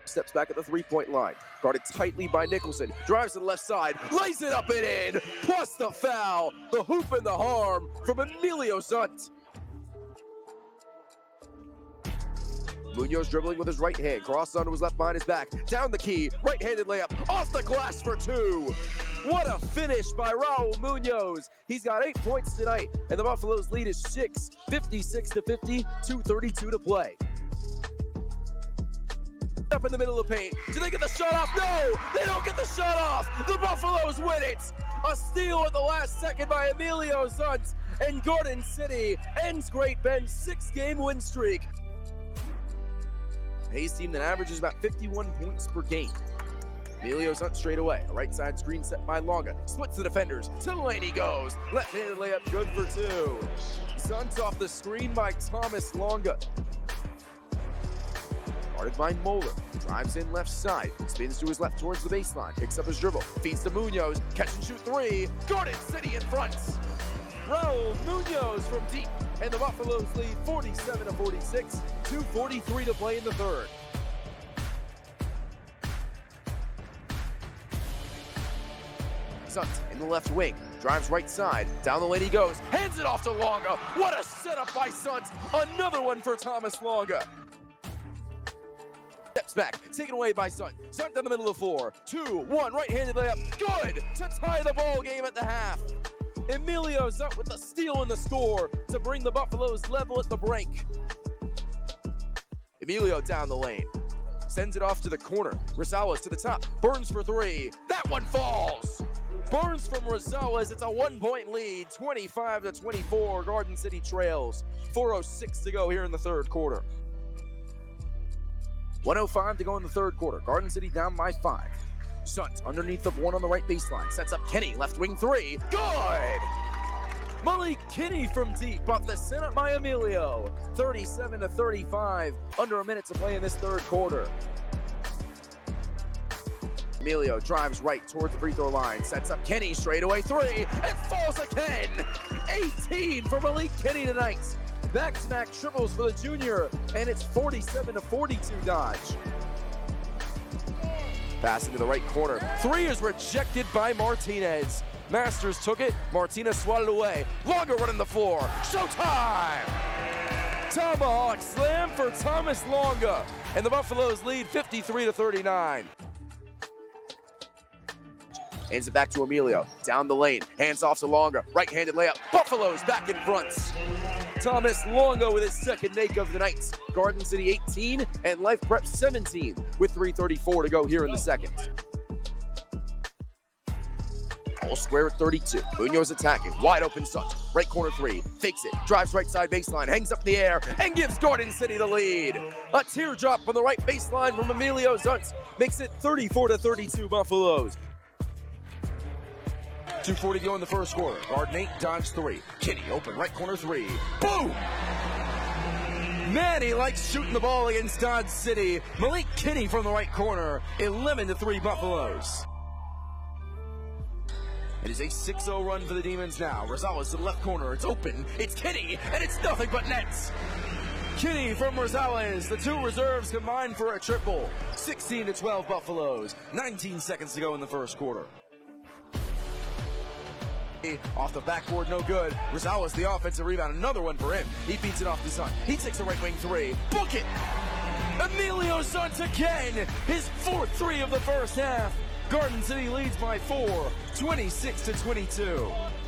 Steps back at the three-point line. Guarded tightly by Nicholson. Drives to the left side. Lays it up and in. Plus the foul. The hoop and the harm from Emilio Zunt. Munoz dribbling with his right hand. Crosses onto his left behind his back. Down the key. Right-handed layup. Off the glass for two. What a finish by Raul Munoz. He's got 8 points tonight, and the Buffaloes lead is 6, 56-50, 2:32 to play. Up in the middle of the paint. Do they get the shot off? No! They don't get the shot off! The Buffaloes win it! A steal at the last second by Emilio Zunt, and Garden City ends Great Bend's 6-game win streak. Hayes team that averages about 51 points per game. Emilio Zunt straight away. A right side screen set by Longa. Splits the defenders. To the lane he goes. Left-handed layup good for two. Zunt off the screen by Thomas Longa. Guarded by Moeller. Drives in left side. Spins to his left towards the baseline. Picks up his dribble. Feeds to Munoz. Catch and shoot three. Garden City in front. Raul Munoz from deep. And the Buffaloes lead 47-46. 2:43 to play in the third. Zunt in the left wing, drives right side, down the lane he goes, hands it off to Longa. What a setup by Zunt, another one for Thomas Longa. Steps back, taken away by Zunt. Zunt down the middle of the floor, 2-1, right-handed layup, good to tie the ball game at the half. Emilio Zunt with the steal and the score to bring the Buffaloes level at the break. Emilio down the lane, sends it off to the corner. Rosales to the top, Burns for three, that one falls. Burns from Rosales, it's a 1-point lead, 25-24, Garden City trails. 4:06 to go here in the third quarter. 1:05 to go in the third quarter, Garden City down by 5. Zunt underneath the one on the right baseline, sets up Kenny, left wing three, good! Malik Kinney from deep off the setup by Emilio. 37-35, under a minute to play in this third quarter. Emilio drives right towards the free throw line, sets up Kenny, straightaway three, and falls again! 18 for Malik Kinney tonight. Back-to-back triples for the junior, and it's 47-42 Dodge. Pass into the right corner. Three is rejected by Martinez. Masters took it, Martinez swatted away. Longa running the floor, showtime! Tomahawk slam for Thomas Longa, and the Buffaloes lead 53-39. Hands it back to Emilio, down the lane, hands off to Longa, right-handed layup, Buffaloes back in front. Thomas Longa with his second make of the night. Garden City 18 and Life Prep 17 with 3:34 to go here in the second. All square at 32. Munoz attacking, wide open Zunt. Right corner three, fakes it, drives right side baseline, hangs up in the air, and gives Garden City the lead. A teardrop on the right baseline from Emilio Zunt makes it 34-32 Buffaloes. 2:40 to go in the first quarter. Garden 8, Dodge 3. Kinney open, right corner 3. Boom! Man, he likes shooting the ball against Dodge City. Malik Kinney from the right corner. 11-3 Buffaloes. It is a 6-0 run for the Demons now. Rosales to the left corner. It's open. It's Kinney, and it's nothing but nets. Kinney from Rosales. The two reserves combined for a triple. 16-12 Buffaloes. 19 seconds to go in the first quarter. Off the backboard, no good. Rosales, the offensive rebound, another one for him. He beats it off to Zunt. He takes a right wing three. Book it! Emilio Zunt again! His fourth three of the first half. Garden City leads by 4, 26-22.